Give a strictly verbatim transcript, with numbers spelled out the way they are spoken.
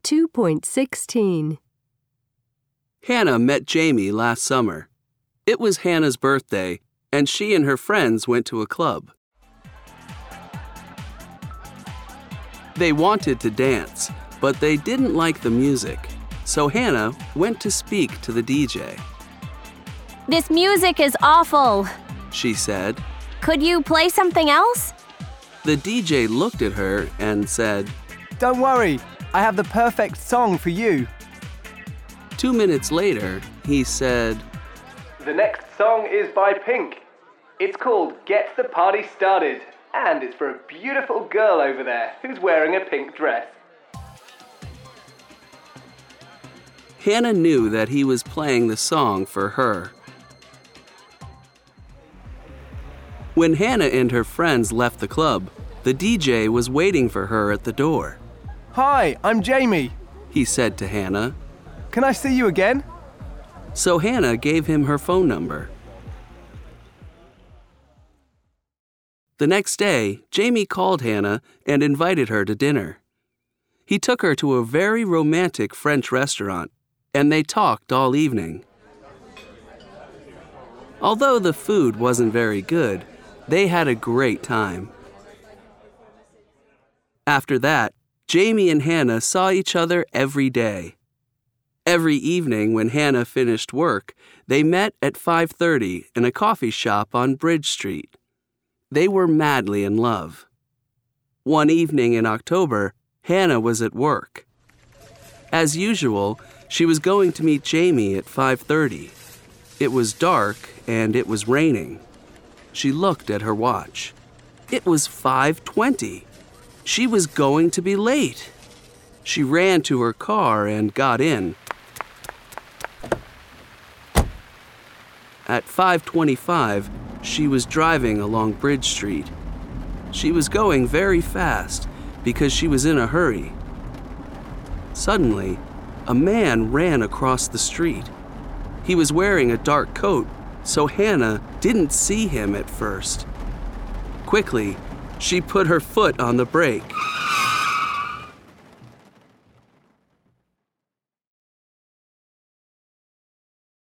two point sixteen. Hannah met Jamie last summer. It was Hannah's birthday, and she and her friends went to a club. They wanted to dance, but they didn't like the music, so Hannah went to speak to the D J. "This music is awful," she said. "Could you play something else?" The D J looked at her and said, "Don't worry, I have the perfect song for you." Two minutes later, he said, "The next song is by Pink. It's called Get the Party Started, and it's for a beautiful girl over there who's wearing a pink dress." Hannah knew that he was playing the song for her. When Hannah and her friends left the club, the D J was waiting for her at the door. "Hi, I'm Jamie," he said to Hannah. "Can I see you again?" So Hannah gave him her phone number. The next day, Jamie called Hannah and invited her to dinner. He took her to a very romantic French restaurant, and they talked all evening. Although the food wasn't very good, they had a great time. After that, Jamie and Hannah saw each other every day. Every evening when Hannah finished work, they met at five thirty in a coffee shop on Bridge Street. They were madly in love. One evening in October, Hannah was at work. As usual, she was going to meet Jamie at five thirty. It was dark and it was raining. She looked at her watch. It was five twenty. She was going to be late. She ran to her car and got in. At five twenty-five, she was driving along Bridge Street. She was going very fast because she was in a hurry. Suddenly, a man ran across the street. He was wearing a dark coat, so Hannah didn't see him at first. Quickly, she put her foot on the brake.